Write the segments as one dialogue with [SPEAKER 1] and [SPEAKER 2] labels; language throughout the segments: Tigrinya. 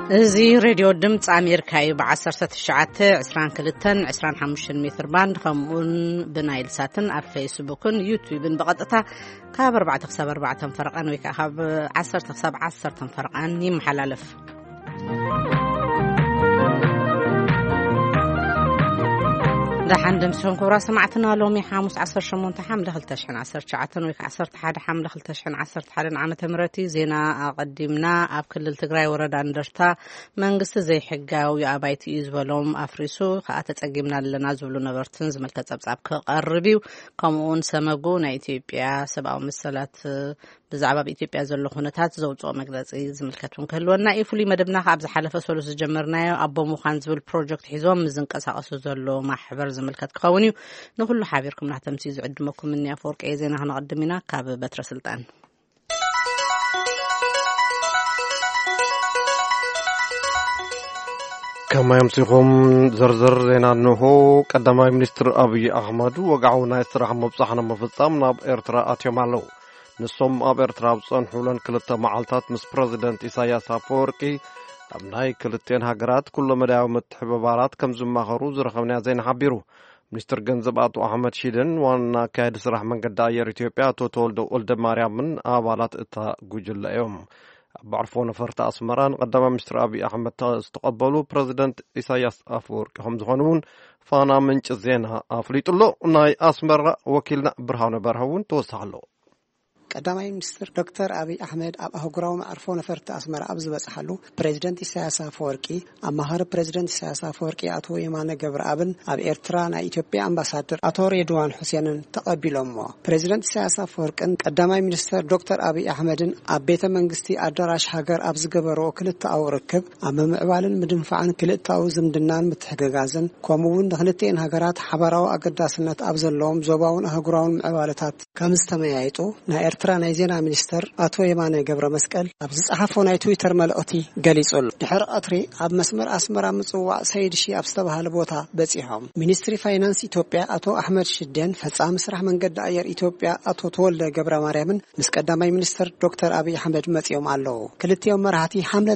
[SPEAKER 1] زي راديو دمت أمريكا بعصر 19-22-25 متر باند خمون بنايل ساتن على فيسبوكن يوتيوبن بقطعها كاب 4-4 تنفرقان ويك كاب 10-10 تنفرقان نيم حلالف دحين دمسهم كورا سمعتنا لومي حاموس 18 حمل خلتشحن 10 ويك 11 حمل خلتشحن 10 عام تمرتي زينا قدمنا اب كل تግራይ ወረዳ እንደርታ መንግስት ዘይ ሕጋው ያባይቲ ይዝበሎም አፍሪሱ ካተጸግምና ለና ዝብሉ ነበርትን ዝመልከት ጸብጻብ ከቀርቢው ከምኡን ሰመጉ ናይ ኢትዮጵያ ሰብአዊ መሰላት ብዛዕባ ኢትዮጵያ ዘሎ ሁነታት ዘውጾ መግለጺ ዝምልከቱን ከልወና ኢፉሊ መደብና ካብ ዝሓለፈ ሰሉስ ጀመርናዮ አቦ ሙኻን ዝብል ፕሮጀክት ሒዞም ዝንቀሳቀሱ ዘሎ ማሕበር ዝምልከት ከውን ንሁሉ ሓቢርኩም ናተምሲ ዝዕድመኩም እንያ ፎርቅ ዜና ክንቀድሚና ካብ በትረ ስልጣን
[SPEAKER 2] كما يمسكهم زرزر زينا نهو قدماء منستر أبي أحمد وقعوا نايس رح مبصحنا مفصام ناب إرترا أتيومالو نصوم أب إرترا بصان حولان كلتا معالتات مس بريزيدنت إساياس أفورقي أبناي كلتين هاجرات كل مدعو متحببارات كم زما خروز رخمنا زين حبيرو منستر جنزب أتو أحمد شيدن وانا كايد سرح من قد داير إثيوبيا توتولدو ولد مريم من أبالات إتا جوجل يوم بعرفون فرت أسمران قدم مستر أبي أحمد استقبلوا بريزيدنت إساياس أفورقي هم زخنون فانا من زينها أفريط الله ناي أسمر وكيلنا برهان برهون توسعلو
[SPEAKER 3] ቀዳማይ ሚኒስትር ዶክተር አብይ አህመድ ኣብ አህጉራዊ ማዕርፎ ነፈርቲ አስመራ ኣብ ዝበጽሐሉ ፕሬዝደንት ኢሳያስ አፈወርቂ ኣማሃር ፕሬዝደንት ኢሳያስ አፈወርቂ አቶ የማነ ገብረአብን ኣብ ኤርትራ ናይ ኢትዮጵያ አምባሳደር አቶ ሬድዋን ሁሴንን ተቀቢሎሞ ፕሬዝደንት ኢሳያስ አፈወርቂን ቀዳማይ ሚኒስትር ዶክተር አብይ አህመድን ኣብ ቤተ መንግስቲ አዳራሽ ሃገር ኣብ ዝገበሮ ክልተኣው ርክብ ኣብ ምዕባልን ምድንፋዕን ክልተኣው ዝምድናን ምትሕግጋዝን ከምኡውን ንክልተን ሃገራት ሓበራዊ ኣገዳስነት ኣብ ዘለዎም ዞባውን አህጉራውን ምዕባለታት ከም ዝተመያየጡ ናይ ኤርትራ ናይ ዜና ሚኒስተር አቶ የማነ ገብረ መስቀል ኣብ ዝጻሓፈው ናይ ትዊተር መልእኽቲ ገሊጹሉ ድሕሪ ቀትሪ ኣብ መስመር አስመራ ምጽዋዕ ሰይድ ሺ ኣብ ዝተባሃለ ቦታ በጺሖም ሚኒስትሪ ፋይናንስ ኢትዮጵያ አቶ አሕመድ ሽደን ፈጻሚ ስራሕ መንገዲ ኣየር ኢትዮጵያ አቶ ተወልደ ገብረ ማርያምን ምስ ቀዳማይ ሚኒስትር ዶክተር አብይ አሕመድ መጺኦም ኣለዉ ክልቲኦም መራሕቲ ሐምለ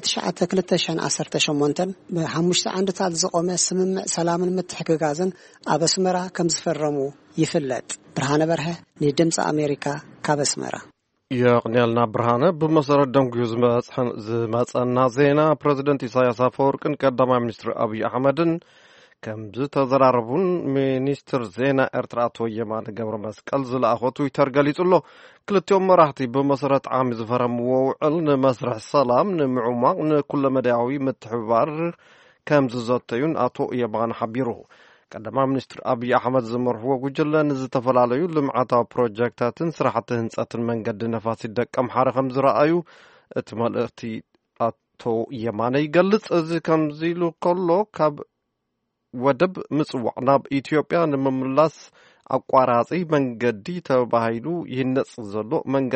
[SPEAKER 3] 2018 ብ5 ዓንድታት ዝቆመ ስምምዕ ሰላምን ምትሕግጋዝን ኣብ አስመራ ከም ዝፈረሙ ይፍለጥ ብርሃነ በርሀ ንድምጽ አሜሪካ ካበስመራ
[SPEAKER 2] يقنيلنا برهانه بمسرد دمغيو زمصنا زينا بريزيدنت إساياس أفورقي قدما منستر أبي أحمدن كم زتزراربون منستر زينا إرترا أتو يمان ገብረ መስቀል ዝለኣኾ ትዊተር ገሊጹሎ ክልቲኦም መራሕቲ بمسرد عام زفرم ووعل نمسرح سلام نمعماق نكل مدعوي متحبار كم زتيون أتو يمان حبيرو قدما منستر أبي أحمد زمرحو وجلن زتفلاليو لمعتا بروجكتاتن سرحته هنصاتن منقد نفاسي دقم حرخم زرأيو اتمالختي أتو يماني يقلص از كمزيلو كله كاب ودب مصوعنا بإثيوبيا نمملاس أقواراتي منقدي تباهيلو ينص زلو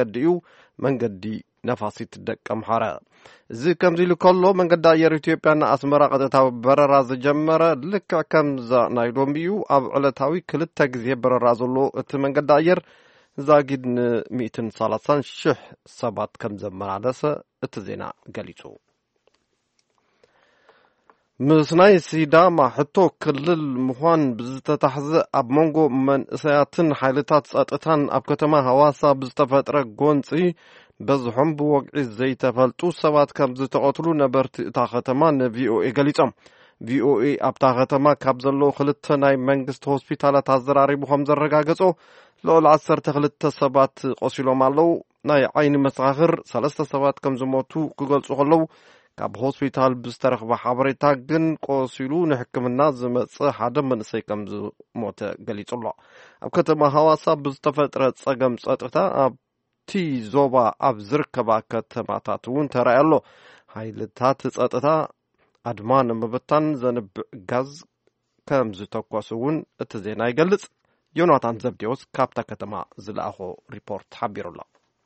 [SPEAKER 2] منقدي نفاسي تدقم حرخ زي كمزيلو كله منقد داير إثيوبيا أسمرا قدتا برراز جمرة لك كمزا نايلوم بيو أب علتاوي كل تجزية بررازلو منقد داير زاقد 230 شح سبات كمزا مرادسة اتزينا قليتو مسناي سيداما حتو كل المخوان بزتتحزق أب مونغو من سياتن حالتات ساتتان أب كتما هواسا بزتفترق قونسي بزحم بوقع زي تفلتو سوات كم زتقتلو نبرت تاختمان VOA قليتم VOA اب تاختما كابزلو خلت ناي منغست هوسبيتالات هزراري بخم زرقاقصو لول 10 سبات قصيلو مالو ناي عين مساخر 3 سبات كم زموتو كغلصو خلو كاب هوسبيتال بسترخ بحبريتا جن قصيلو نحكمنا زمص حدا منسي كم زموت قليتو اب كتما حواسا بزتفتره صقم صطتا اب تي زوبا ኣብ ዝርከባ ከተማታት እውን ተራእየሎ ሃይልታት ጸጥታ ኣድማን ምብታን ዘንብዕ ጋዝ ከም ዝተኮሱ እውን እቲ ዜና ይገልጽ ዮናታን ዘብዴዎስ ካብታ ከተማ ዝለኣኾ ሪፖርት ሓቢሩላ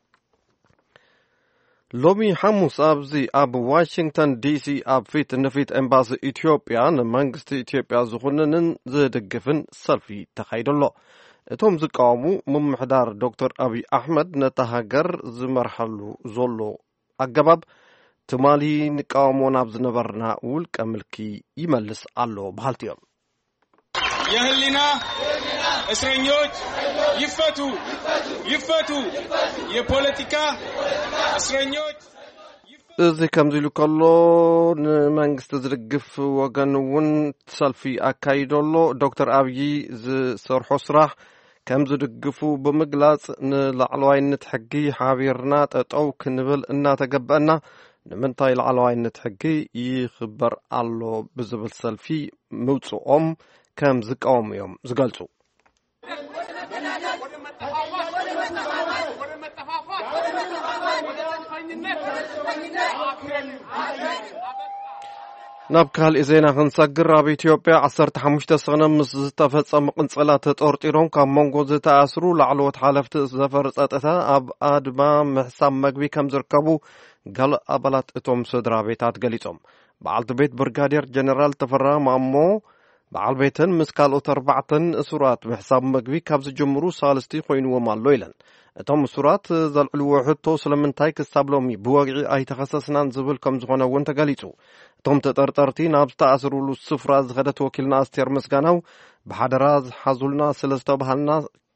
[SPEAKER 2] ሎሚ ሐሙስ ኣብዚ ኣብ ዋሽንግተን ዲሲ ኣብ ፊት ንፊት ኤምባሲ ኢትዮጵያ ንመንግስቲ ኢትዮጵያ ዝኹንንን ዝድግፍን ሰልፊ ተኻይደሎ እቶም ዝቃወሙ ምምሕዳር ዶክተር አብይ አሕመድ ነታ ሃገር ዝመርሐሉ ዘሎ ኣገባብ ትማሊ ንቃወሞ ናብ ዝነበርና ውልቀ ምልኪ ይመልስ ኣሎ ባህልቲዮም
[SPEAKER 4] የህሊና እስረኞች ይፈቱ የፖለቲካ እስረኞች
[SPEAKER 2] እዚ ከምዚ ኢሉ ከሎ ንመንግስቲ ዝድግፍ ወገን እውን ሰልፊ አካይደሎ ዶክተር አብይ ዝሰርሖ ስራሕ ከም ዝድግፉ ብምግላጽ ንላዕለዋይነት ሕጊ ሓቢርና ጠጠው ክንብል እናተገበአና ንምንታይ ላዕለዋይነት ሕጊ ይኽበር ኣሎ ብዝብል ሰልፊ ምውፅኦም ከም ዝቃወሙ እዮም ዝገልጹ ናብ ካልእ ዜና ክንሰግር ኣብ ኢትዮጵያ 15 ሰነ ምስ ዝተፈጸመ ቅንጽላት ተጠርጢሮም ካብ መንጎ ዝተኣስሩ ላዕለዎት ሓለፍቲ ዘፈር ጸጥታ ኣብ ኣድማ ምሕሳብ መግቢ ከም ዝርከቡ ገለ ኣባላት እቶም ስድራ ቤታት ገሊጾም በዓልቲ ቤት ብርጋዴር ጀነራል ተፈራ ማሞ በዓል ቤትን ምስ ካልኦት 4 እሱራት ምሕሳብ መግቢ ካብ ዝጅምሩ ሳልስቲ ኮይንዎም ኣሎ ኢለን እቶም እሱራት ዘልዕልዎ ሕቶ ስለምንታይ ክሳብ ሎሚ ብወግዒ ኣይተኸሰስናን ዝብል ከም ዝኾነ እውን ተገሊጹ እቶም ተጠርጠርቲ ናብ ዝተኣስሩሉ ስፍራ ዝኸደት ወኪልና ኣስቴር ምስጋናው ብሓደራ ዝሓዙልና ስለዝተባሃልና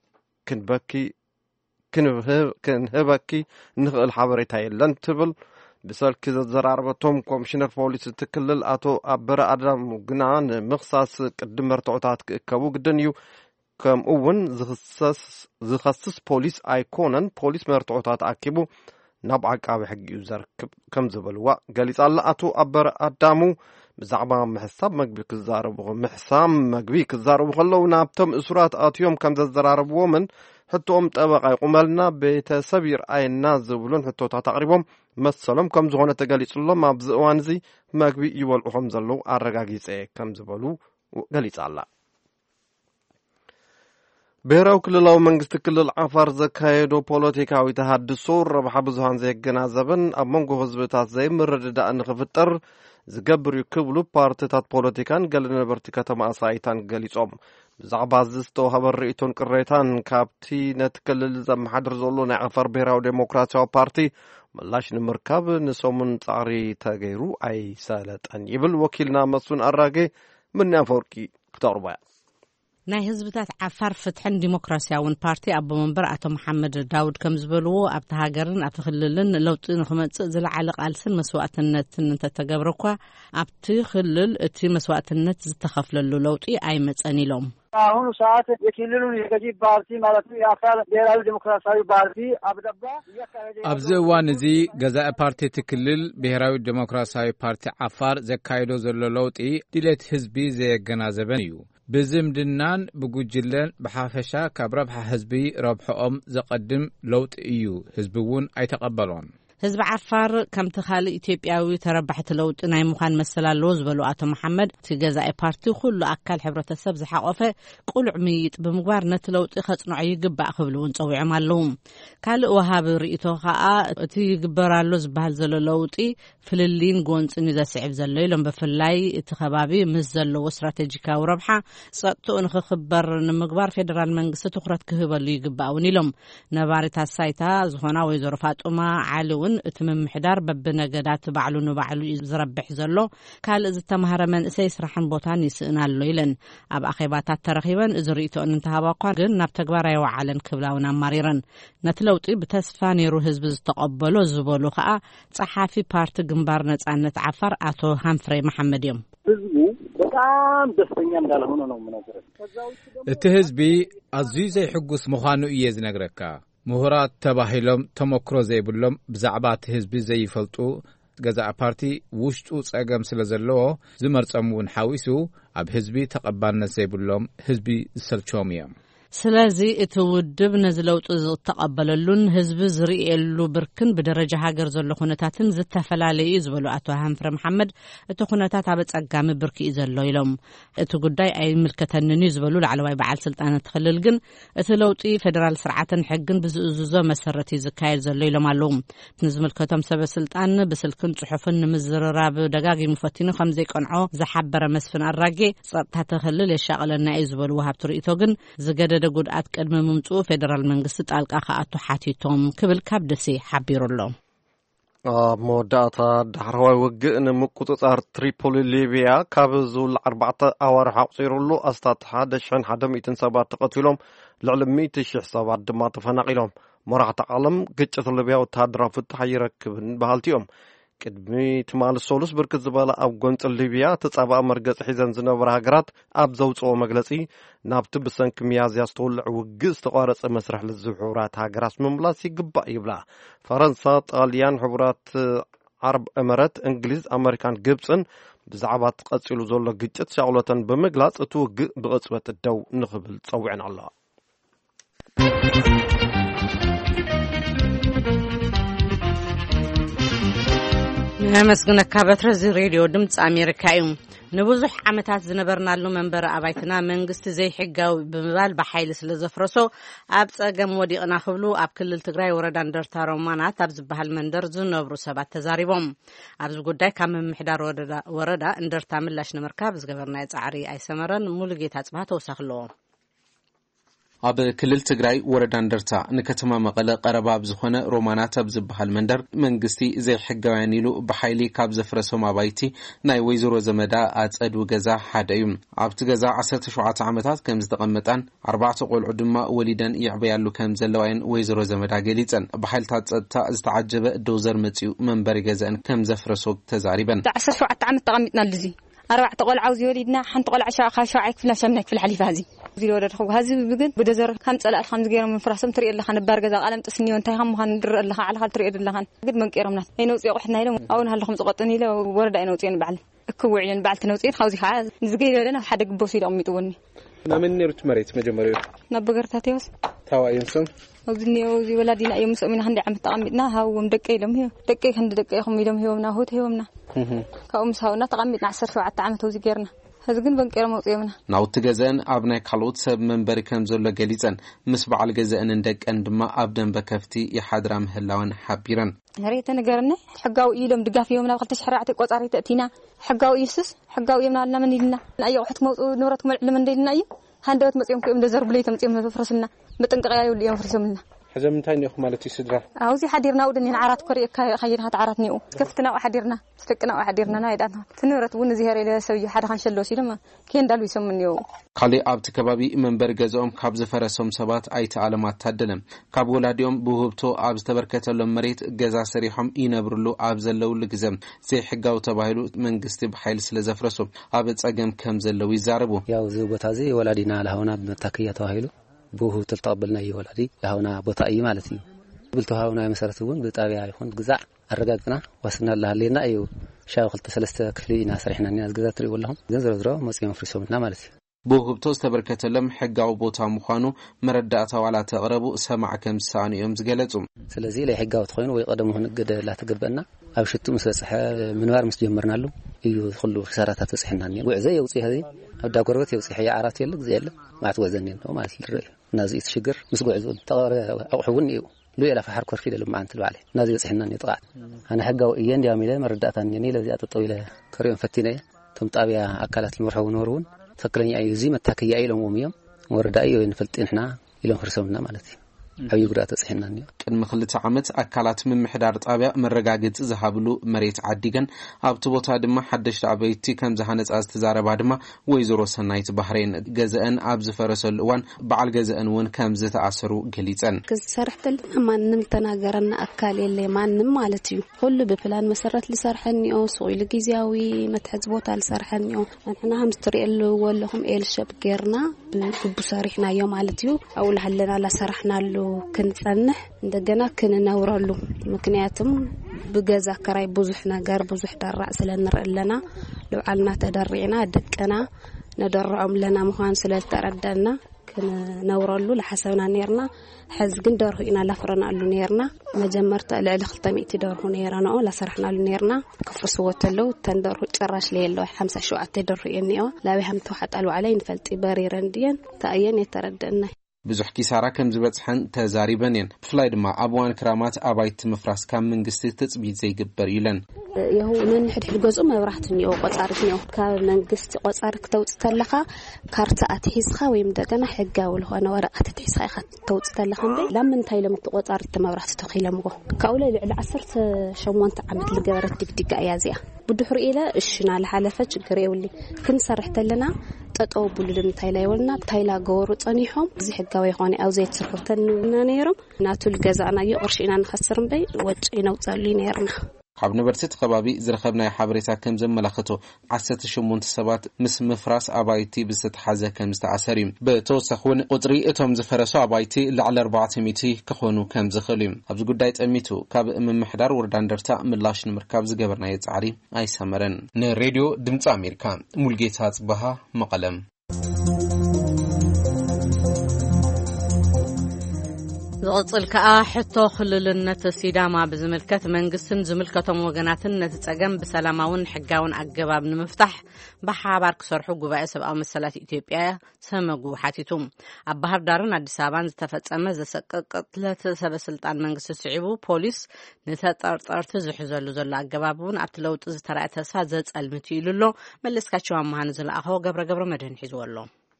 [SPEAKER 2] ክንህበኪ ንኽእል ሓበሬታ የለን ትብል ብሰልኪ ዘዘራርበቶም ኮሚሽነር ፖሊስ ትክልል አቶ አበረ አዳሙ ግና ንምኽሳስ ቅድም መርትዖታት ክእከቡ ግድን እዩ ከምኡውን ዝኸስስ ፖሊስ ኣይኮነን ፖሊስ መርትዖታት ኣኪቡ ናብ ዓቃቢ ሕጊ እዩ ዘርክብ ከም ዝበልዋ ገሊጻላ አቶ አበረ አዳሙ ብዛዕባ ምሕሳብ መግቢ ክዛረቡ ከለዉ ናብቶም እሱራት ኣትዮም ከም ዘዘራረብዎምን ሕቶኦም ጠበቃ ይቁመልና ቤተሰብ ይርአየና ዝብሉን ሕቶታት ኣቕሪቦም መሰሎም ከም ዝኾነ ተገሊጹሎም ኣብዚ እዋን እዚ መግቢ ይበልዑ ከም ዘለዉ ኣረጋጊጸ ከም ዝበሉ ገሊጻላ ብሔራዊ ክልላዊ መንግስቲ ክልል ዓፋር ዘካየዶ ፖለቲካዊ ተሃድሶ ረብሓ ብዙሃን ዘየገናዘብን ኣብ መንጎ ህዝብታት ዘይምርድዳእ ንኽፍጠር ዝገብር እዩ ክብሉ ፓርቲታት ፖለቲካን ገለ ነበርቲ ከተማ ኣሳይታን ገሊጾም ብዛዕባ ዝተዋህበ ርእቶን ቅሬታን ካብቲ ነቲ ክልል ዘመሓድር ዘሎ ናይ ዓፋር ብሔራዊ ዴሞክራሲያዊ ፓርቲ ምላሽ ንምርካብ ንሰሙን ጻዕሪ ተገይሩ ኣይሰለጠን ይብል ወኪልና መስፍን ኣራጌ ምን ኣፈወርቂ ክተቕርባ
[SPEAKER 1] ናይ ህዝብታት ዓፋር ፍትሕን ዲሞክራሲያውን ፓርቲ ኣቦ መንበር አቶ መሐመድ ዳውድ ከም ዝበልዎ ኣብቲ ሃገርን ኣብቲ ክልልን ለውጢ ንኽመጽእ ዝለዓለ ቃልስን መስዋዕትነትን እንተተገብረ እኳ ኣብቲ ክልል እቲ መስዋዕትነት ዝተኸፍለሉ ለውጢ ኣይመጸን ኢሎም
[SPEAKER 5] አሁን ሰዓት የክልሉን የገዢ ፓርቲ ማለት ነው የአፋር ብሔራዊ ዴሞክራሲያዊ ፓርቲ አብደባ
[SPEAKER 6] ኣብዚ እዋን እዚ ገዛኢ ፓርቲ ትክልል ብሔራዊ ዴሞክራሲያዊ ፓርቲ ዓፋር ዘካይዶ ዘሎ ለውጢ ድሌት ህዝቢ ዘየገናዘበን እዩ ብዝምድናን ብጉጅለን ብሓፈሻ ካብ ረብሓ ህዝቢ ረብሖኦም ዘቀድም ለውጢ እዩ ህዝቢ እውን ኣይተቀበሎን ህዝቢ ዓፋር ከምቲ ካልእ ኢትዮጵያዊ ተረባሕቲ ለውጢ ናይ ምዃን መሰል ኣለዎ ዝበሉ አቶ መሐመድ እቲ ገዛኢ ፓርቲ ኩሉ ኣካል ሕብረተሰብ ዝሓቆፈ ቁልዕ ምይጥ ብምግባር ነቲ ለውጢ ከጽንዖ ይግባእ ክብሉ እውን ፀዊዖም ኣለዉ ካልእ ወሃቢ ርእቶ ከዓ እቲ ይግበራሎ ዝበሃል ዘሎ ለውጢ ፍልሊን ጎንፅን ዘስዕብ ዘሎ ኢሎም ብፍላይ እቲ ከባቢ ምስ ዘለዎ ስትራቴጂካዊ ረብሓ ጸጥታኡ ንኽኽበር ንምግባር ፌደራል መንግስቲ ትኩረት ክህበሉ ይግባእ እውን ኢሎም ነባሪት ኣሳይታ ዝኾና ወይዘሮ ፋጡማ ዓሊ እቲ ምምሕዳር በብነገዳት ባዕሉ ንባዕሉ ዝረብሕ ዘሎ ካልእ ዝተማሃረ መንእሰይ ስራሕን ቦታን ይስእን ኣሎ ኢለን ኣብ ኣኼባታት ተረኺበን እዚ ርእቶን እንተሃባ እኳ ግን ናብ ተግባር ኣይወዓለን ክብላውን ኣማሪረን ነቲ ለውጢ ብተስፋ ነይሩ ህዝቢ ዝተቐበሎ ዝበሉ ከዓ ጸሓፊ ፓርቲ ግንባር ነጻነት ዓፋር አቶ ሃንፍሬ መሐመድ እዮም
[SPEAKER 5] ህዝቡ በጣም ደስተኛ እንዳልሆነ ነው ምነግርህ
[SPEAKER 6] እቲ ህዝቢ ኣዝዩ ዘይሕጉስ ምዃኑ እየ ዝነግረካ ምሁራት ተባሂሎም ተመክሮ ዘይብሎም ብዛዕባ እቲ ህዝቢ ዘይፈልጡ ገዛኢ ፓርቲ ውሽጡ ጸገም ስለ ዘለዎ ዝመርጸም እውን ሓዊሱ ኣብ ህዝቢ ተቐባልነት ዘይብሎም ህዝቢ ዝሰልቸዎም እዮም
[SPEAKER 1] ስለዚ እቲ ውድብ ነዚ ለውጢ ዝተቐበለሉን ህዝቢ ዝርእየሉ ብርክን ብደረጃ ሃገር ዘሎ ኩነታትን ዝተፈላለዩ ዝበሉ አቶ ሃንፍረ መሐመድ እቲ ኩነታት ኣብ ጸጋሚ ብርኪ ዘሎ ኢሎም እቲ ጉዳይ ኣይምልከተንን ዝበሉ ላዕለዋይ በዓል ስልጣናት ክልል ግን እቲ ለውጢ ፌደራል ስርዓትን ሕግን ብዝእዝዞ መሰረት ዝካየድ ዘሎ ኢሎም ኣለዉ ንዝምልከቶም ሰበስልጣን ብስልክን ጽሑፍን ንምዝርራብ ደጋጊሙ ፈቲኑ ከም ዘይቀንዖ ዝሓበረ መስፍን ኣራጌ ጸጥታ ተኽልል የሻቕለና እዩ ዝበሉ ወሃብቲ ርእቶ ግን ዝገደ ጉድኣት ቅድሚ ምምጽኡ ፌደራል መንግስቲ ጣልቃ ከኣቱ ሓቲቶም ክብል ካብ ደሴ ሓቢሩሎ
[SPEAKER 2] موداتا دحرواي وقئنا مقطار تريبولي ليبيا كابزول 4 أوارح عقصيرولو أستات حادشان حدم يتنسابات تقتلهم لعلمي تشيح سابات دما تفناقلهم مراحة عالم قجة الليبيا وتهدرا فتح يركبن بهالتيوم كدمي تمال السولوس بركز زبالة أو قنص الليبيا تتصابع مرقز حيزان زنبر هاقرات أب زوجو مجلسي نابت بسنك ميازيا ستولع وقز تقارص مسرح للزحورات هاقراس مملاسي قبا يبلا فرنسا طاليان حبرات عرب أمارات إنجليز أمريكان جيبسن بزعبات قصيلو زولو قجت شغلة بمجلس توقع بقصوة الدو نخبل تصوعن الله
[SPEAKER 1] مسكنا كابترز راديو دمت أمريكا يوم نبوزح عمتات زنبرنا له منبر أبيتنا منجست زي حجة بمبال بحيل سلزفرسو أبس أجم ودي أنا خبلو أب كل التجري وردان درتا رومانات أبز بهالمندر زنبرو سبعة تزاريبهم أبز قداي كم محدار وردا اندر تعمل لش نمركب زجبرنا يتعري أي سمرن مولجيت هتسمعه توسخلو
[SPEAKER 7] ኣብ ክልል ትግራይ ወረዳ እንደርታ ንከተማ መቐለ ቀረባ ብዝኾነ ሮማናት ኣብ ዝበሃል መንደር መንግስቲ ዘይሕጋውያን ኢሉ ብሓይሊ ካብ ዘፍረሶም ኣባይቲ ናይ ወይዘሮ ዘመዳ ኣጸዱ ገዛ ሓደ እዩ ኣብቲ ገዛ 17 ዓመታት ከም ዝተቐመጣን 4 ቆልዑ ድማ ወሊደን ይዕበያሉ ከም ዘለዋን ወይዘሮ ዘመዳ ገሊፀን ብሓይልታት ጸጥታ ዝተዓጀበ ዶዘር መጺኡ መንበሪ ገዛን ከም ዘፍረሶ ተዛሪበን
[SPEAKER 8] 17 ዓመት ተቐሚጥና ልዚ 4 ቆልዑ ዝወሊድና ሓንቲ ቆልዓ ሻዓ ክፍላ ሸምና ክፍል ሓሊፋ እዚ زيرو ده هذا بيجن بدزر كم سأل الخمس جيران من فراسم تري الله خان بارجز قلم تسني وانتهي هم خان در الله على خال تري الله خان قد من كيرمنا إنه زي واحد نايلهم أو نهال خمس قطني له ورد إنه زين بعل كوعين بعل تنوزين خوزي حاز نزجي لنا حد بوسي لأمي توني
[SPEAKER 7] ما من نرت مريت مجمريو
[SPEAKER 8] نبغر تاتيوس
[SPEAKER 7] توا ينسون
[SPEAKER 8] وزني وزي ولادنا أيام مسؤولين هندي عم تقامدنا هاو مدقي لهم هي دقي هند دقي هم يلهم هيوم ناهوت هيومنا كأم ساونا تقامدنا 10 ساعات عم توزي جيرنا هذا بنكر موضوعنا.
[SPEAKER 7] ناوت جزان أبناء خلوت سب من بركم زول جليزان مسبع الجزان عندك عندما أبدأ بكفتي يحضرهم هلاون حبيرا.
[SPEAKER 8] هريت أنا قرني حقاو إيلهم دقا في يومنا وقت شرعتك وصاري تأتينا حقاو يسس حقاو يومنا لنا من ديننا أي واحد موضوع نورتكم لمن ديننا أي هندوت مسيمكم إم دزر بليتم مسيم فرسمنا بتنقيا يولي يوم فرسمنا.
[SPEAKER 7] حزم تاني أخو مالتي سدرة.
[SPEAKER 8] عاوزي حديرنا ودني عرات كوري خيرها تعرتني كفتنا وحديرنا استكنا وحديرنا نايدنا تنورت ون زهر إلى سوي حد خنشلو سيلما كين دالو يسمنيو
[SPEAKER 7] خالي أبت كبابي من برجزهم كابز فرسهم سبات أي تعلمات تدلم كاب ولاديهم بوهبتو أبز تبركت لهم مريت جزا سريحهم ينبرلو أبز اللو لجزم زي حجاو تباهلو من قست بحيل سلزفرسهم أبز أجم كم زلو يزاربو
[SPEAKER 9] يا زوجة هذه ولادنا لهونا بتكية تباهلو بوه تلتقبلنا يولدي هنا بطاقي مالتي قلتها هنا مسرتون بطابع يكون جزع الرجاجنا وصلنا لها لنا أيو شاغل تسلسة كفلينا سرحنا الناس جزا تري والله زرزرة مسكين فريسومنا مالتي
[SPEAKER 7] بوه بتوست بركة لم حجاو بوتا مخانو مردعته ولا تغربو سمع كم ثاني يوم زجلتهم
[SPEAKER 9] سلزي لي حجاو تخوين ويقدموا هنا قد لا تقبلنا أو شتو مسرح من وار مسجمرنا له يخلوا خسارات تصحنا نيا وعزي يوصي هذه أبدا قربت يوصي حياة عرات يلك زي له ما توزنين هو ما الرأي نازي تشجر مسقوع زود تغير أو حوني لو يلا فحر كرفي لما أنت الوالي نازي يصحنا طلعت أنا حقه إيان دي عميله مردات عني لذي الطويلة كريم فتينة ثم طابع أكلت المرح ونورون فكرني أي زي ما تكيا إلهم وميم ورد أيوة نفلت إحنا إلهم خرسومنا مالتي حبيب قرأت صحنا نيا
[SPEAKER 7] كان مخلت عمت أكلت من محدار طابع من رجعت ذهبلو مريت عديجن أبتبوت هذا ما حدش عبيتي كم زهنت أستزار بعد ما ويزورو سنايت بحرين جزءن أبز فرس الوان بعل جزءن وان كم زت عصرو جليتن
[SPEAKER 10] صرحت ما نمتنا جرنا أكل اللي ما نمالتيو كل بفلان مسرت لصرحني أو صوي لجزاوي ما تحسبوت على صرحني أو إحنا هم ستريل ولا هم إيل شاب جرنا بصارحنا يوم علتيو أو لهلنا على صرحنا له كنفنح عندنا كنا نورلو مكنياتهم بجزا كراي بوزحنا جار بوزح درع سلنا لنا لو علنا تدرعنا دكنا ندرعهم لنا مخان سلال تردنا كنا نورلو لحسبنا نيرنا حزقن داره إنا لفرنا له نيرنا مجمرت على الخلطمي تداره نيرنا أو لسرحنا له نيرنا كفصوت له تندره تراش ليه 5 شوعة تدره إني لا بهم توحت قالوا عليه فلت باري رنديا تأين يتردنا
[SPEAKER 7] ብዙሕ ኪሳራ ከም ዝበጽሐን ተዛሪበን እየን ብፍላይ ድማ ኣብ እዋን ክራማት ኣባይቲ ምፍራስ ካብ መንግስቲ ትጽቢት ዘይግበር ኢለን
[SPEAKER 10] ያው ንሕድሕድ ገጹ መብራህቲ ነው ቆጻርት ነው ካብ መንግስቲ ቆጻር ክተውጽ ተለኻ ካርታ ኣትሒስኻ ወይ እንደገና ሕጋው ለሆነ ወረቀት ኣትሒስኻ ኢኻ ተውጽ ተለኻ እንዴ ለምንታይ ለምትቆጻርት መብራህቲ ተኺለምጎ ካውለ ልዕሊ 18 ዓመት ልገበረት ድግድጋ እያዚያ ብድሕሪ ኢለ እሽና ለሓለፈ ችግር የውሊ ክንሰርሕ ተለና ጠጠው ብሉልም ታይላይወልና ታይላ ገወሩ ጸኒሖም እዚ ሕጋዊ ይኾነ ኣብ ዘይትስርሑተን ነይሮም ናቱል ገዛና ይቅርሽና ንኸስርም በይ ወጪ ነውጻሉ ነርና
[SPEAKER 7] ካብ ነበርቲ ተኸባቢ ዝረኸብናይ ሓበሬታ ከም ዘመላኽቶ 18 ሰባት ምስ ምፍራስ ኣባይቲ ብዝተሓዘ ከም ዝተኣሰሩ ብተወሳኺ እውን ቁጥሪ እቶም ዝፈረሱ ኣባይቲ ልዕሊ 400 ክኾኑ ከም ዝኽእሉ ኣብዚ ጉዳይ ጠሚቱ ካብ ምምሕዳር ወረዳ እንደርታ ምላሽ ንምርካብ ዝገበርናዮ ጻዕሪ ኣይሰመረን ንሬድዮ ድምፂ ኣሜሪካ ሙልጌታ ጽባሃ መቐለም
[SPEAKER 1] ዝቕጽል ከዓ ሕቶ ክልልነት ሲዳማ ብዝምልከት መንግስትን ዝምልከቶም ወገናትን ነቲ ጸገም ብሰላማውን ሕጋውን ኣገባብ ንምፍታሕ ብሓባር ክሰርሑ ጉባኤ ሰብኣዊ መሰላት ኢትዮጵያ ሰመጉ ሓቲቱ ኣብ ባህር ዳርን ኣዲስ ኣበባን ዝተፈጸመ ዘሰቅቕ ቅትለት ሰበስልጣን መንግስቲ ስዒቡ ፖሊስ ንተጠርጠርቲ ዝሕዘሉ ዘሎ ኣገባብ እውን ኣብቲ ለውጢ ዝተረኣየ ተስፋ ዘጸልምት ኢሉሎ መለስካቸው ኣማሃን ዝለኣኸ ገብረ መድህን ሒዝወሎ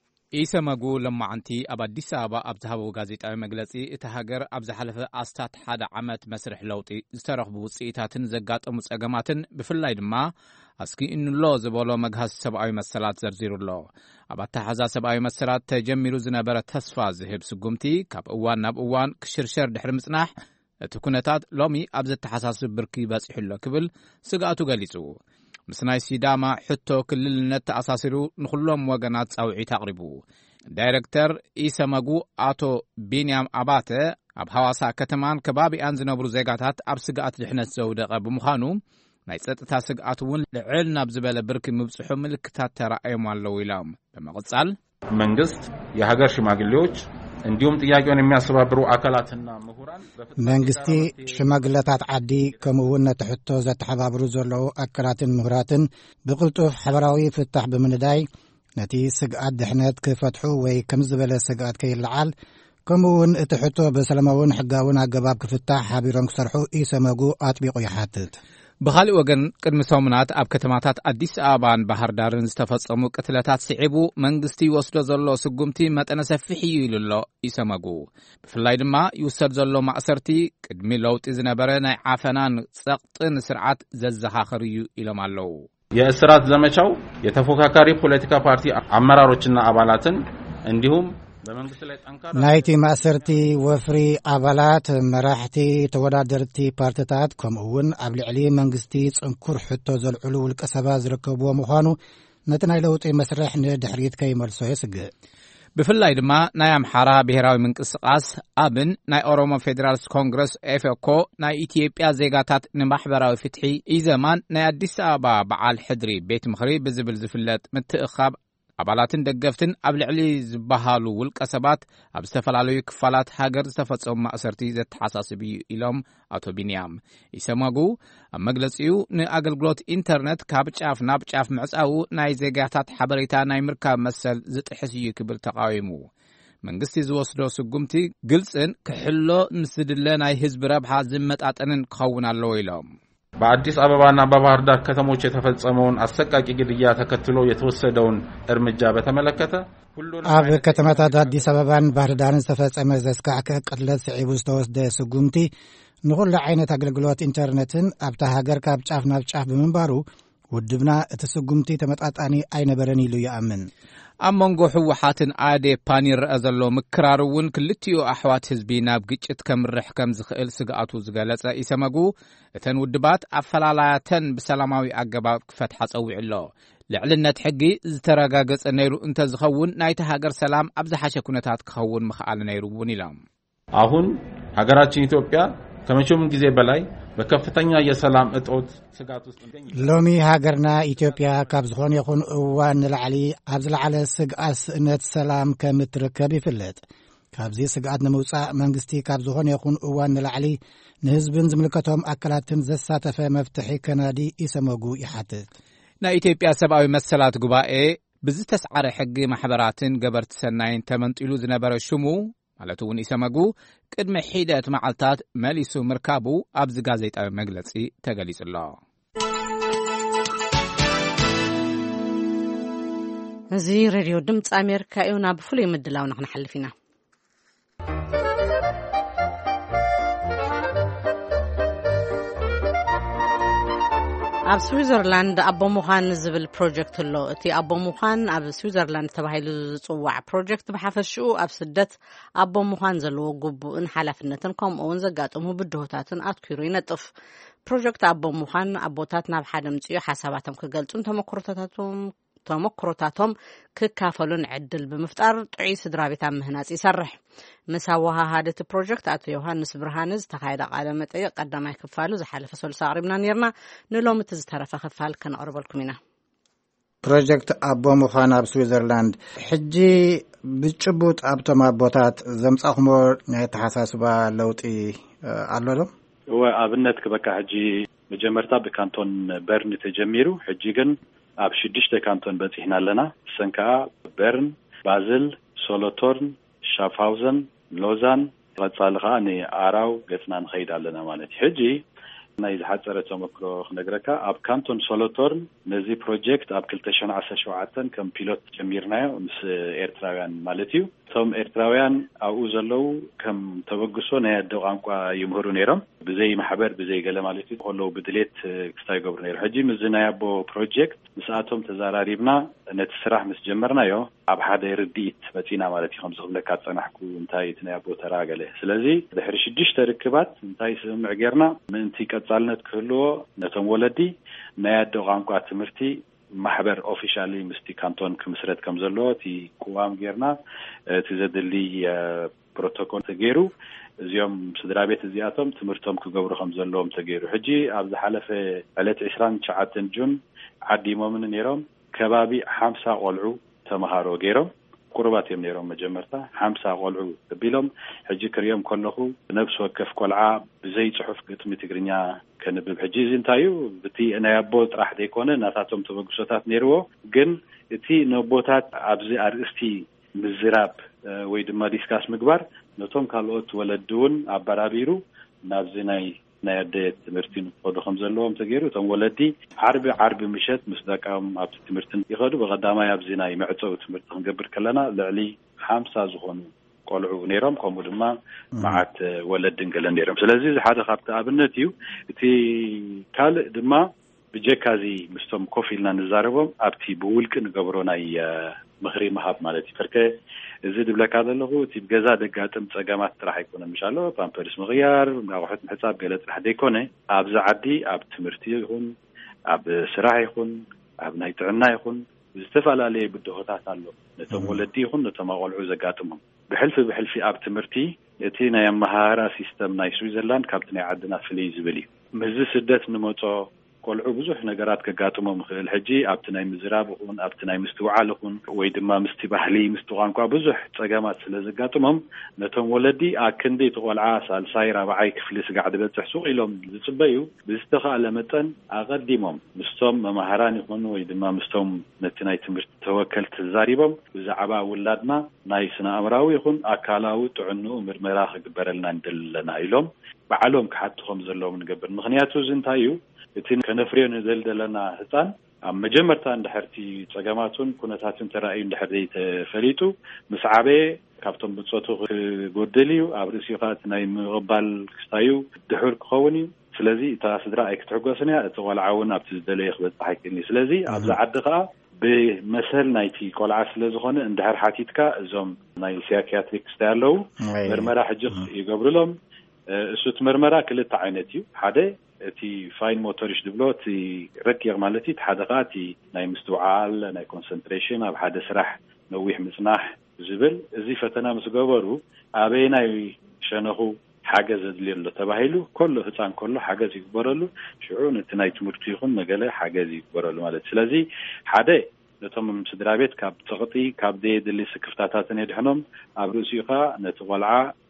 [SPEAKER 6] ኢሰመጉ ለማዓንቲ ኣብ አዲስ ኣበባ ኣብ ዝሃበው ጋዜጣዊ መግለጺ እቲ ሃገር ኣብ ዝሓለፈ ኣስታት ሓደ ዓመት መስርሕ ለውጢ ዝተረኽቡ ውጽኢታትን ዘጋጠሙ ጸገማትን ብፍላይ ድማ ኣስኪኢንሎ ዝበሎ መግሃዝ ሰብኣዊ መሰላት ዘርዚሩሎ ኣብ ኣተሓዛ ሰብኣዊ መሰላት ተጀሚሩ ዝነበረ ተስፋ ዝህብ ስጉምቲ ካብ እዋን ናብ እዋን ክሽርሸር ድሕሪ ምጽናሕ እቲ ኩነታት ሎሚ ኣብ ዘተሓሳስብ ብርኪ በጽሕሎ ክብል ስጋቱ ገሊጹ ምስ ናይ ሲዳማ ሕቶ ክልልነት ተኣሳሲሩ ንኹሎም ወገናት ጻውዒት ኣቕሪቡ ዳይሬክተር ኢሰመጉ አቶ ቢንያም ኣባተ ኣብ ሐዋሳ ከተማን ከባቢኣን ዝነብሩ ዜጋታት ኣብ ስጋኣት ድሕነት ዘውደቐ ብምዃኑ ናይ ጸጥታ ስጋኣት እውን ልዕል ናብ ዝበለ ብርኪ ምብጽሑ ምልክታት ተራእዮም ኣለዉ ኢሎም በመቕጻል
[SPEAKER 11] መንግስት የሀገር ሽማግሌዎች እንዲሁም ጥያቄውን የሚያስተባብሩ አካላትና ምሁራን
[SPEAKER 12] መንግስቲ ሽማግሌታት ዓዲ ከምኡውን ነትሕቶ ዘተሓባብሩ ዘለዉ አካላትን ምሁራትን ብቅልጡፍ ሕብራዊ ፍታሕ ብምንዳይ ነቲ ስግኣት ድሕነት ክፈትሑ ወይ ከም ዝበለ ስግኣት ከይልዓል ከምኡውን እቲ ሕቶ በሰላማውን ሕጋውን ኣገባብ ክፍታሕ ሓቢሮም ክሰርሑ ኢሰመጉ ኣጥቢቑ ይሓትት
[SPEAKER 6] ብኻሊእ ወገን ቅድሚ ሰሙናት ኣብ ከተማታት ኣዲስ ኣበባን ባህር ዳርን ዝተፈጸሙ ቅትለታት ስዒቡ መንግስቲ ይወስዶ ዘሎ ስጉምቲ መጠነ ሰፊሕ እዩ ኢሉሎ ኢሰመጉ ብፍላይ ድማ ይውሰድ ዘሎ ማእሰርቲ ቅድሚ ለውጢ ዝነበረ ናይ ዓፈናን ጸቕጥን ስርዓት ዘዘኻኽር እዩ ኢሎም ኣለዉ
[SPEAKER 11] የእስራት ዘመቻው የተፎካካሪ ፖለቲካ ፓርቲ አመራሮችና አባላትን እንዲሁም
[SPEAKER 12] ናይቲ ማእሰርቲ ወፍሪ ኣባላት መራሕቲ ተወዳደርቲ ፓርቲታት ከምኡውን ኣብ ልዕሊ መንግስቲ ጽንኩር ሕቶ ዘልዕሉ ውልቀ ሰባት ዝርከብዎ ምዃኑ ነቲ ናይ ለውጢ መስርሕ ንድሕሪት ከይመልሶ የስግእ
[SPEAKER 6] ብፍላይ ድማ ናይ ኣምሓራ ብሔራዊ ምንቅስቓስ ኣብን ናይ ኦሮሞ ፌደራልስ ኮንግረስ ኤፌኮ ናይ ኢትዮጵያ ዜጋታት ንማሕበራዊ ፍትሒ ኢዘማን ናይ አዲስ ኣበባ በዓል ሕድሪ ቤት ምኽሪ ብዝብል ዝፍለጥ ምትእኻብ ኣባላትን ደገፍትን ኣብ ልዕሊ ዝበሃሉ ውልቀ ሰባት ኣብ ዝተፈላለዩ ክፋላት ሃገር ዝተፈጸሙ ማእሰርቲ ዘተሓሳስብ እዩ ኢሎም ኣቶ ቢንያም ኢሰመጉ ኣብ መግለጺኡ ንኣገልግሎት ኢንተርኔት ካብ ጫፍ ናብ ጫፍ ምዕጻው ናይ ዜጋታት ሓበሬታ ናይ ምርካብ መሰል ዝጥሕስ እዩ ክብል ተቃዊሙ መንግስቲ ዝወስዶ ስጉምቲ ግልጽን ክሕሎ ምስድለ ናይ ህዝቢ ረብሓ ዝመጣጠንን ክኸውን ኣለዎ ኢሎም
[SPEAKER 11] በአዲስ አበባና በባህር ዳር ከተሞች የተፈጸመውን አሰቃቂ ግድያ ተከትሎ የተወሰደውን እርምጃ በተመለከተ
[SPEAKER 12] ኣብ ከተማታት አዲስ አበባን ባህር ዳርን ዝተፈጸመ ዘስካዕክዕ ቅትለት ስዒቡ ዝተወስደ ስጉምቲ ንኹሉ ዓይነት ኣገልግሎት ኢንተርኔትን ኣብታ ሃገር ካብ ጫፍ ናብ ጫፍ ብምንባሩ ውድብና እቲ ስጉምቲ ተመጣጣኒ ኣይነበረን ኢሉ ይኣምን
[SPEAKER 6] ኣብ መንጎ ሕወሓትን ኣዴፓን ይረአ ዘሎ ምክራር እውን ክልቲኡ ኣሕዋት ህዝቢ ናብ ግጭት ከምርሕ ከም ዝኽእል ስጋኣቱ ዝገለጸ ኢሰመጉ እተን ውድባት ኣፈላላያተን ብሰላማዊ ኣገባብ ክፈትሓ ጸዊዑ ኣሎ ልዕልነት ሕጊ ዝተረጋገጸ ነይሩ እንተ ዝኸውን ናይቲ ሃገር ሰላም ኣብ ዝሓሸ ኩነታት ክኸውን ምኽኣል ነይሩ እውን ኢሎም
[SPEAKER 11] አሁን ሀገራችን ኢትዮጵያ ከመቼውም ጊዜ በላይ በከፍተኛ የሰላም እጦት ስጋት ውስጥ
[SPEAKER 12] ሎሚ ሃገርና ኢትዮጵያ ካብ ዝኾነ ይኹን እዋን ንላዕሊ ኣብ ዝለዓለ ስግኣት ስእነት ሰላም ከም እትርከብ ይፍለጥ ካብዚ ስግኣት ንምውፃእ መንግስቲ ካብ ዝኾነ ይኹን እዋን ንላዕሊ ንህዝብን ዝምልከቶም ኣካላትን ዘሳተፈ መፍትሒ ከናዲ ኢሰመጉ ይሓትት
[SPEAKER 6] ናይ ኢትዮጵያ ሰብኣዊ መሰላት ጉባኤ ብዝተስዓረ ሕጊ ማሕበራትን ገበርቲ ሰናይን ተመንጢሉ ዝነበረ ሽሙ ማለት እውን ኢሰመጉ ቅድሚ ሒደት መዓልታት መሊሱ ምርካቡ ኣብዚ ጋዜጣዊ መግለጺ ተገሊጹሎ።
[SPEAKER 1] እዚ ሬድዮ ድምፂ ኣሜሪካ እዩ። ናብ ፍሉይ ምድላው ንኽንሓልፍ ኢና። ኣብ ስዊዘርላንድ ኣቦ ሙኻን ዝብል ፕሮጀክት ኣሎ። እቲ ኣቦ ሙኻን ኣብ ስዊዘርላንድ ተባሂሉ ዝጽዋዕ ፕሮጀክት ብሓፈሽኡ ኣብ ስደት ኣቦ ሙኻን ዘለዎ ግቡእን ሓላፍነትን ከምኡውን ዘጋጥሙ ብድሆታትን ኣትኪሩ ይነጥፍ። ፕሮጀክት ኣቦ ሙኻን ኣቦታት ናብ ሓደ ምጽኡ ሓሳባቶም ክገልጹን ተመክሮታቶም ክካፈሉን ዕድል ብምፍጣር ጥዑይ ስድራ ቤት ኣብ ምህናጽ ይሰርሕ። ምስ ኣወሃሃድ እቲ ፕሮጀክት ኣቶ ዮሃንስ ብርሃነ ዝተኻየደ ቃለ መጠይቅ ቀዳማይ ክፋሉ ዝሓለፈ ሰሉሳ ኣቕሪብና ነርና። ንሎሚ እቲ ዝተረፈ ክፋል ከነቕርበልኩም ኢና።
[SPEAKER 12] ፕሮጀክት ኣቦ ሙኻን ኣብ ስዊዘርላንድ ሕጂ ብጭቡጥ ኣብቶም ኣቦታት ዘምጻኹሞ ናይ ተሓሳስባ ለውጢ ኣሎ ዶ?
[SPEAKER 13] ኣብነት ክበካ ሕጂ መጀመርታ ብካንቶን በርን ተጀሚሩ ሕጂ ግን ኣብ 6 ካንቶን በፂሕና ኣለና። ሰንከዓ በርን፣ ባዝል፣ ሶሎቶርን፣ ሻፍሃውዘን፣ ሎዛን ቀጻሊ ከዓ ንኣራው ገጽና ንኸይድ ኣለና ማለት እዩ። ሕጂ ናይ ዝሓፀረ ተመክሮ ክነግረካ ኣብ ካንቶን ሶሎቶርን ነዚ ፕሮጀክት ኣብ 2017 ከም ፒሎት ጀሚርናዮ ምስ ኤርትራውያን ማለት እዩ። እቶም ኤርትራውያን ኣብኡ ዘለው ከም ተበግሶ ናይ ኣደ ቋንቋ ይምህሩ ነይሮም ብዘይ ማሕበር ብዘይ ገለ ማለት እዩ። ከለው ብድሌት ክስታይ ገብሩ ነይሩ። ሕጂ ምስ ናይ ኣቦ ፕሮጀክት ምስኣቶም ተዘራሪብና ነቲ ስራሕ ምስ ጀመርናዮ ኣብ ሓደ ርድኢት መፂና ማለት እዩ። ከምዚ ክብለካ ፀናሕኩ እንታይ እቲ ናይ ኣቦ ተራገለ። ስለዚ ድሕሪ 6 ርክባት እንታይ ስምዕ ጌርና ምእንቲ ቀጻልነት ክህልዎ ነቶም ወለዲ ናይ ኣደ ቋንቋ ትምህርቲ ማሕበር ኦፊሻሊ ምስቲ ካንቶን ክምስረት ከም ዘለዎ እቲ ቁዋም ጌርና እቲ ዘድሊ ፕሮቶኮል ተገይሩ እዚኦም ስድራ ቤት እዚኣቶም ትምህርቶም ክገብሩ ከም ዘለዎም ተገይሩ። ሕጂ ኣብ ዝሓለፈ ዕለት 29 ጁን ዓዲሞምን ነይሮም ከባቢ 50 ቆልዑ ተማሃሮ ገይሮም ቁርባት እዮም ነይሮም። መጀመርታ 50 ቆልዑ ተቢሎም ሕጂ ክሪኦም ከለኹ ነፍስ ወከፍ ቆልዓ ብዘይ ጽሑፍ ግጥሚ ትግርኛ ከንብብ። ሕጂ እዚ እንታይ እዩ እቲ ናይ ኣቦ ጥራሕ ዘይኮነ ናታቶም ተበግሶታት ነይርዎ፣ ግን እቲ ነቦታት ኣብዚ ኣርእስቲ ምዝራብ ወይ ድማ ዲስካስ ምግባር ነቶም ካልኦት ወለዲ እውን ኣበራቢሩ ናብዚ ናይ ኣደ ትምህርቲ ንኸዱ ከም ዘለዎም ተገይሩ እቶም ወለዲ ዓርቢ ምሸት ምስ ደቃም ኣብቲ ትምህርቲ ይኸዱ። ብቐዳማይ ኣብዚ ናይ መዕፀዊ ትምህርቲ ክንገብር ከለና ልዕሊ 50 ዝኾኑ ቆልዑ ነይሮም፣ ከምኡ ድማ መዓት ወለድን ገለን ነይሮም። ስለዚ እዚ ሓደ ካብቲ ኣብነት እዩ። እቲ ካልእ ድማ ብጀካዚ ምስቶም ኮፍ ኢልና ንዛረቦም ኣብቲ ብውልቂ ንገብሮ ናይ ምኽሪ መሃብ ማለት እዩ። ፈርከ እዚ ድብለካ ዘለኹ እቲ ገዛ ደጋጥም ፀገማት ጥራሕ ኣይኮነን ምሻሎ ፓምፐርስ ምኽያር ኣቑሑት ምሕፃብ ገለ ጥራሕ ዘይኮነ ኣብዚ ዓዲ ኣብ ትምህርቲ ይኹን ኣብ ስራሕ ይኹን ኣብ ናይ ጥዕና ይኹን ዝተፈላለየ ብድሆታት ኣሎ። ነቶም ወለዲ ይኹን ነቶም ቆልዑ ዘጋጥሞም ብሕልፊ ኣብ ትምህርቲ እቲ ናይ ኣመሃራ ሲስተም ናይ ስዊዘርላንድ ካብቲ ናይ ዓድና ፍልይ ዝብል እዩ። ምዝ ስደት ንመጾ ቆልዑ ብዙሕ ነገራት ከጋጥሞም ይኽእል። ሕጂ ኣብቲ ናይ ምዝራብ ይኹን ኣብቲ ናይ ምስትውዓል ይኹን ወይ ድማ ምስቲ ባህሊ ምስቲ ቋንቋ ብዙሕ ፀገማት ስለ ዘጋጥሞም ነቶም ወለዲ ኣክንዲ ተቆልዓ ሳልሳይ ራብዓይ ክፍሊ ስጋዕ ድበፅሕ ሱቕ ኢሎም ዝፅበዩ ብዝተኻእለ መጠን ኣቐዲሞም ምስቶም መማሃራን ይኹኑ ወይ ድማ ምስቶም ነቲ ናይ ትምህርቲ ተወከልቲ ተዛሪቦም ብዛዕባ ውላድና ናይ ስነ ኣእምራዊ ይኹን ኣካላዊ ጥዕንኡ ምርመራ ክግበረልና እንደለና ኢሎም በዓሎም ክሓትኾም ዘለዎም ንገብር። ምክንያቱ እዚ እንታይ እዩ እቲ ከነፍርዮ ንዘልደለና ህፃን ኣብ መጀመርታ እንድሕርቲ ፀገማቱን ኩነታቱን ተራእዩ እንድሕሪ ተፈሊጡ ምስ ዓበየ ካብቶም ብፆቱ ክጎድል እዩ። ኣብ ርእሲኡ ከዓ እቲ ናይ ምቕባል ክስታዩ ድሑር ክኸውን እዩ። ስለዚ እታ ስድራ ኣይክትሕጎስን እያ፣ እቲ ቆልዓ እውን ኣብቲ ዝደለየ ክበፅሕ ኣይክእልኒ። ስለዚ ኣብዚ ዓዲ ከዓ ብመሰል ናይቲ ቆልዓ ስለ ዝኾነ እንድሕር ሓቲትካ እዞም ናይ ሳይኪያትሪክ ክስታይ ኣለዉ ምርመራ ሕጂ ይገብሩሎም። እሱት ምርመራ ክልተ ዓይነት እዩ። ሓደ እቲ ፋይን ሞቶሪሽ ድብሎ እቲ ረቂቕ ማለት እዩ። ሓደ ከዓ እቲ ናይ ምስትውዓል ናይ ኮንሰንትሬሽን ኣብ ሓደ ስራሕ ነዊሕ ምጽናሕ ዝብል እዚ ፈተና ምስ ገበሩ ኣበይ ናይ ሸነኹ ሓገዝ ዘድልየሎ ተባሂሉ ኮሎ ህፃን ኮሎ ሓገዝ ይግበረሉ፣ ሽዑ ነቲ ናይ ትምህርቲ ይኹን ነገለ ሓገዝ ይግበረሉ ማለት። ስለዚ ሓደ ነቶም ስድራ ቤት ካብ ተቕጢ ካብ ደየድሊ ስክፍታታትን የድሕኖም ኣብ ርእሲኡ ከዓ ነቲ ቆልዓ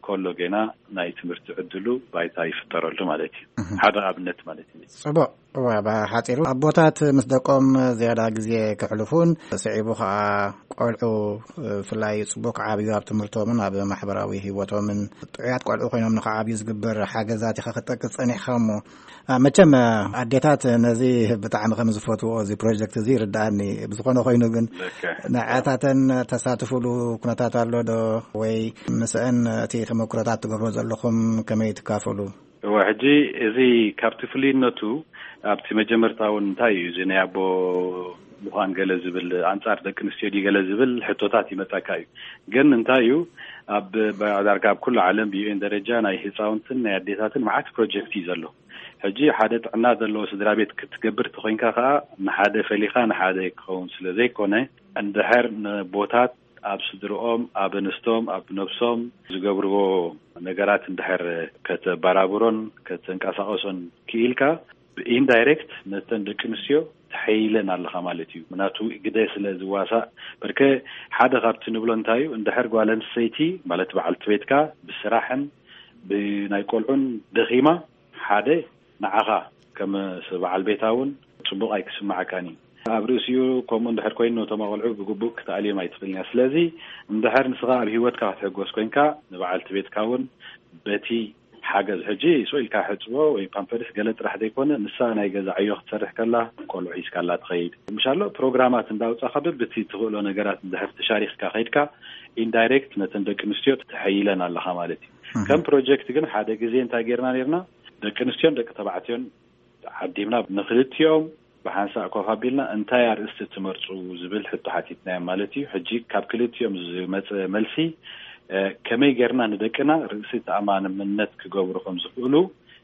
[SPEAKER 13] كله جينا ناي تمرت عدلو بايتا يفترلو مالتي هذا ابنت مالتي
[SPEAKER 12] صبا وبحاطيرو ابوتات مسدقوم زياده غزي كحلفون سعيبو خا قلعو فلاي صبوك عابيو اب تمرتومن اب محبراوي هيوتومن طيات قلعو خينوم نخابيو زغبر حاجزات يخطك صنيح خمو مچم اديتات نزي بتاع خمس فوتو زي بروجكت زي رداني بزخونه خينو ግን نعاتاتن تساتفلو كنتات አሎ ዶ ወይ مسأن تي ተመኩረታት ትገብሩ ዘለኹም ከመይ ትካፈሉ
[SPEAKER 13] ወሕጂ እዚ ካብቲ ፍልይነቱ ኣብቲ መጀመርታውን እንታይ እዩ ዝናይ ኣቦ ምዃን ገለ ዝብል ኣንጻር ደቂ ኣንስትዮ ገለ ዝብል ሕቶታት ይመጣካ እዩ ግን እንታይ እዩ ኣብ ዳርጋ ኣብ ኩሉ ዓለም ብዩኤን ደረጃ ናይ ህፃውንትን ናይ ኣዴታትን መዓት ፕሮጀክት እዩ ዘሎ ሕጂ ሓደ ጥዕና ዘለዎ ስድራ ቤት ክትገብር ትኾይንካ ከዓ ንሓደ ፈሊኻ ንሓደ ክኸውን ስለ ዘይኮነ እንድሕር ቦታት ኣብ ስድሮኦም ኣብ ኣንስቶም ኣብ ነብሶም ዝገብርዎ ነገራት እንድሕር ከተባራብሮን ከተንቀሳቀሶን ክኢልካ ኢንዳይሬክት ነተን ደቂ ኣንስትዮ ተሓይለን ኣለኻ ማለት እዩ ምናቱ ግደ ስለ ዝዋሳ በርከ ሓደ ካብቲ ንብሎ እንታይ እዩ እንድሕር ጓል ኣንስተይቲ ማለት በዓልቲ ቤትካ ብስራሕን ብናይ ቆልዑን ደኺማ ሓደ ንዓኻ ከም በዓል ቤታውን ጽቡቕ ኣይክስማዓካኒ ኣብ ርእሲኡ ከምኡ እንድሕር ኮይኑ ተማቆልዑ ብግቡእ ክትኣልዮም ኣይትኽእልኛ ስለዚ እንድሕር ንስኻ ኣብ ሂወትካ ክትሕጎስ ኮይንካ ንበዓልቲ ቤትካ እውን በቲ ሓገዝ ሕጂ ሶኢልካ ሕፅቦ ወይ ፓምፐርስ ገለ ጥራሕ ዘይኮነ ንሳ ናይ ገዛ ዕዮ ክትሰርሕ ከላ ቆልዑ ሒዝካላ ትኸይድ ምሻሎ ፕሮግራማት እንዳውፃኻ በቲ ትኽእሎ ነገራት እንድሕር ተሻሪኽካ ከይድካ ኢንዳይሬክት ነተን ደቂ ኣንስትዮ ትሓይለን ኣለኻ ማለት እዩ ከም ፕሮጀክት ግን ሓደ ግዜ እንታይ ጌርና ነርና ደቂ ኣንስትዮን ደቂ ተባዕትዮን ዓዲምና ንክልቲኦም بحانسا كوفابيلنا انتي ارست تمرصو زبل حتى حتيتنا مالتي حجي كاب كليتيوم ملسي كمي غيرنا ندقنا رئيسة امان منت كغبركم زقولو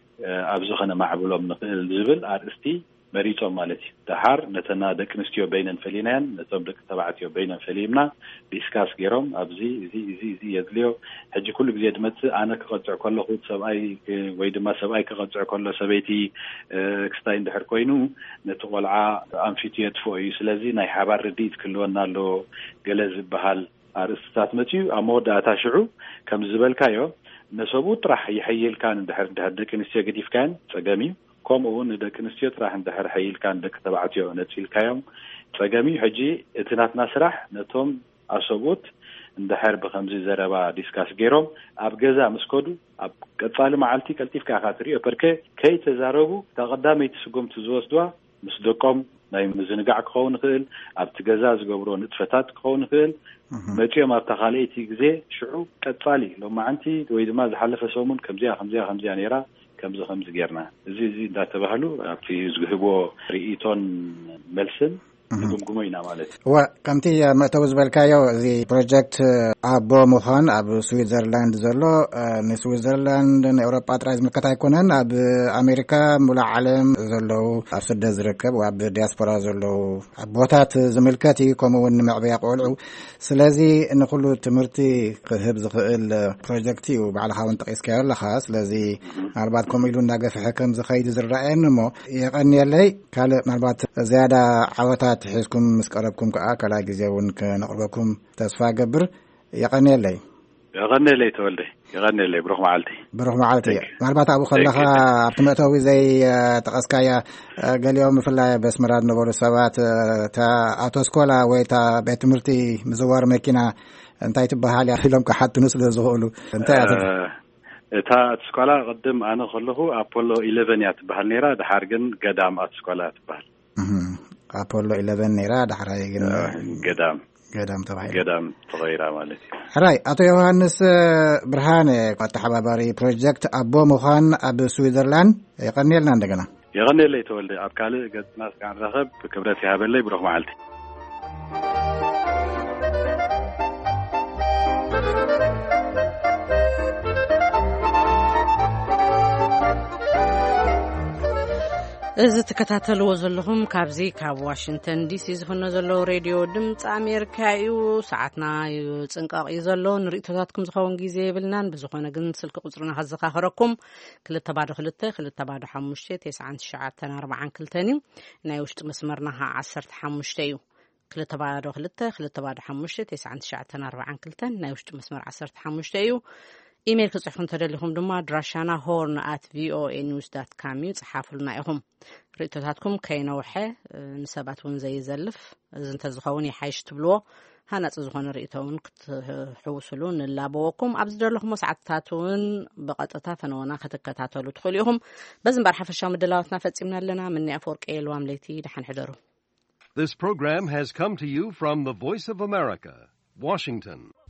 [SPEAKER 13] ابزخنا معبلوم نقل زبل ارستي مريتو مالتي تحر نتنا دكنستيو بينن فلينان نتم دك تبعتيو بينن فليمنا بيسكاس غيروم ابزي زي يدليو حجي كل بزيد مت انا كقطع كل خود سباي ويدما سباي كقطع كل سبيتي كستاين دحر كوينو نتولعا انفيتيت فوي سلازي ناي حبار رديت كلونا لو جلز بحال ارستات متيو امود اتاشعو كم زبلكايو نسبو طرح يحيل كان دحر دكنستيو قديف كان صقامي كم هو ندك نسيت راح ندحر حيل كان دك تبعتيه نتيل كيوم فجميع حجي اتناتنا سرح نتوم عصبوت ندحر بخمسة زربا ديسكاس جيروم أبجزا مسكودو أب قطال معلتي كلتيف كخاطري بركة كي تزاربو تقدمي تسقوم تزوج دوا مسدكم نايم مزنقع كون خيل أب تجزاز جبرون تفتات كون خيل ماشي ما تخاليتي جزء شعو قطالي لو ما أنتي ويد ما زحلف سومن خمسة نيرة كمزه خمس غيرنا زي دا تبهلو في زغبو ريتون ملسن نقومينا مالت
[SPEAKER 12] وكمتي متوز بالكايو زي بروجكت ابو موهان ابو سويسرلاند زلو نسويسرلاند اوروبا ترايز مكتا يكونن اب امريكا مولا عالم زلو افسد زركب واب دياسبورا زلو ابوتات زملكتي كومون معبيا قولعو سلازي ان كله تمرتي كهب زخيل بروجكتي وبعلى خاون تقيس كير لخاص لازي معلومات كوميلون ناقف حكم زخيد زرعين مو يغني لي قال معلومات زياده عواتات تحسكم مسقربكم كأكل جزاون كنقربكم تصفى قبر يغني لي
[SPEAKER 13] تولدي يغني لي بروح معلتي
[SPEAKER 12] معلومات ابو خلخا ابتمتوي زي تقسكايا قال يوم فلا بس مراد نبول سبات تا اتوسكولا ويتا بيت مرتي مزوار مكينه انتي تبهالي لهم كحد نسل زغولو انتي
[SPEAKER 13] تا اتسكولا قدم انا خلخو ابولو 11 يتبهال نيرا دحارجن قدام اتسكولا تبهال
[SPEAKER 12] أبولو 11 نيرا دحراي قدام طبعا
[SPEAKER 13] قدام تغيرا مالتي
[SPEAKER 12] راي أتو يوهانس برهاني قد حباباري بروجكت أبو موخان أبو سويسرلاند يغني لنا عندنا
[SPEAKER 13] يغني لي تولدي أبكالي قد ناس كان رغب كبرتي هابلي بروح معلتي
[SPEAKER 1] إذا تكتاتلوا زلهم كابزي كاب واشنطن دي سي زفنا زلو راديو دمص أمريكا يو ساعتنا يصنقاق يزلو نريتاتكم زخون غيزي بلنان بزخونه غن سلك قصرنا حزخاخركم كل تبادو حمشته 9 كلتني ناي وشت مسمرنا 10 حمشته كل تبادو حمشته 9 كلتن ناي وشت مسمر 10 حمشته ኢሜይል ክጽሑፉን ተደሊኹም ድማ ድራሻና horn@voanews.com ጽሓፉልና ኢኹም ርእቶታትኩም ከይነውሐ ንሰባት እውን ዘይዘልፍ እዚ እንተዝኸውን ይሓይሽ ትብልዎ ሃናጽ ዝኾነ ርእቶውን ክትሕውስሉ ንላበወኩም ኣብ ዝደለኹም ሰዓታት እውን ብቐጥታ ፈነወና ክትከታተሉ ትኽእሉ ኢኹም በዚ እምበር ሓፈሻዊ ምድላዋትና ፈጺምና ኣለና ምንያ ኣፈወርቂ ልዋም ለይቲ ድሓን ሕደሩ
[SPEAKER 14] This program has come to you from the Voice of America, Washington.